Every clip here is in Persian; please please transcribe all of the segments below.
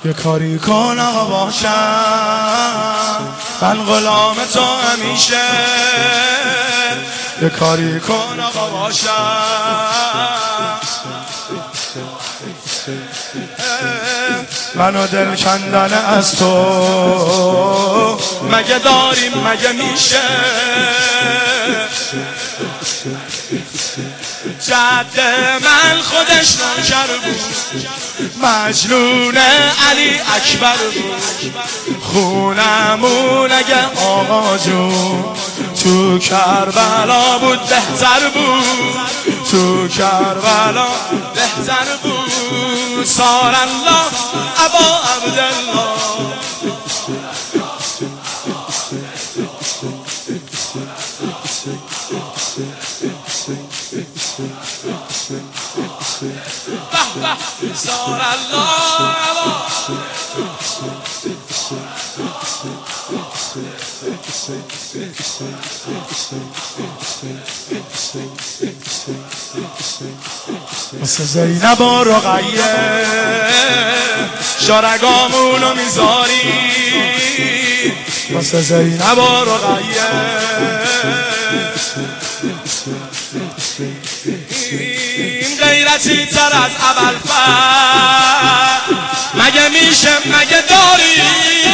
یه کاری کن آقا باشم، من غلام تو همیشه. یه کاری کن آقا باشم، منو دل کندن از تو مگه داریم مگه میشه. جد من خودش نوکر بود، مجنون علی اکبر بود. خونمون اگه آقا جون تو کربلا بود بهتر بود، تو کربلا بهتر بود. صار الله ابا عبدالله. صار الله واسه زینب و رقیه شارگامونو میذاری، واسه زینب و رقیه این غیرتی تر از ابوالفضل مگه میشه مگه داری.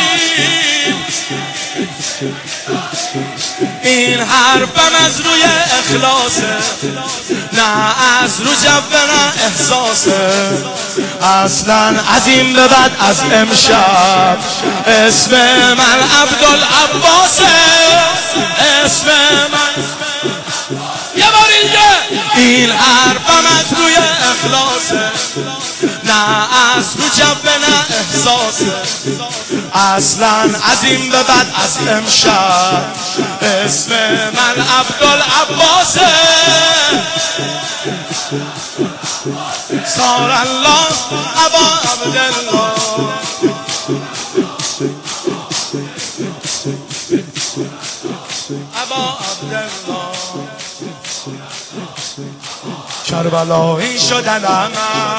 این حرفم از روی اخلاصه، نه از رو جبه نه احساسه. اصلا از این به بعد از امشب اسم من عبدالعباسه، اسم من یه بار اینجا. این حرفم از روی اخلاصه، نه از رو جبه نه احساسه. اصلا از این به بعد از امشب اسم من عبدالعباسه. صار الله ابا عبدالله. ابا عبدالله کربلایی شدنم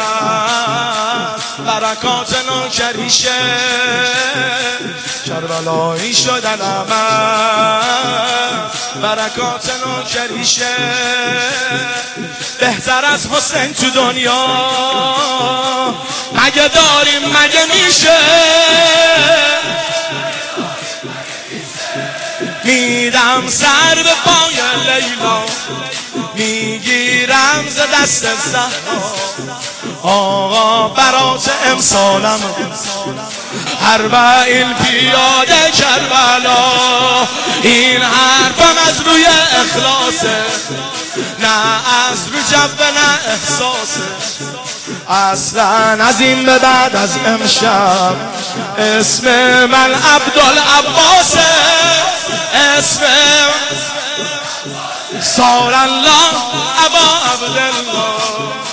برکات نوکریشه، کربلایی شدنم برکات نوکریشه. بهتر از حسین تو دنیا مگه داریم مگه میشه. میدم سر به پای لیلا، میگیرم ز دست زهرا. آقا برات امسالم اربعین پیاده کربلا. این حرفم از روی اخلاصه، نه از رو جبه نه احساسه. اصلا از این به بعد از امشب اسم من عبدالعباسه، اسم صار الله ابا عبدالله.